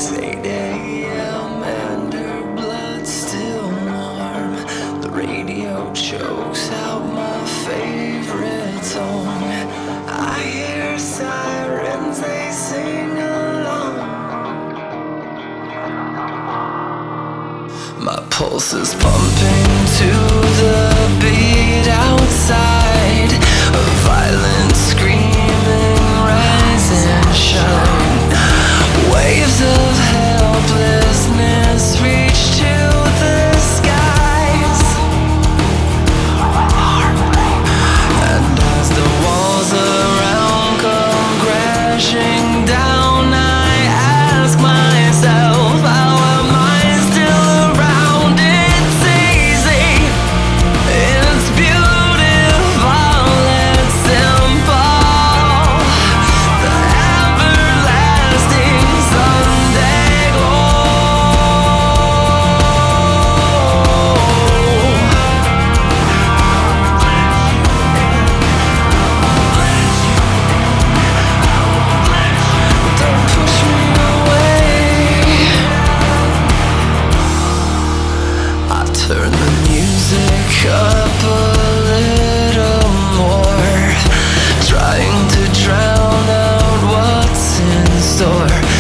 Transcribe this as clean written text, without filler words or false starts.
It's 8 a.m. and her blood's still warm. The radio chokes out my favorite song. I hear sirens, they sing along. My pulse is pumping to the beat outside. A violent screaming, rise and shine. Waves of helplessness reach to the skies. And as the walls around come crashing down, I ask myself, how am I still around? It's easy, it's beautiful, it's simple. The everlasting Sunday Don't push me away. I turn the music up a little more, trying to drown out what's in store.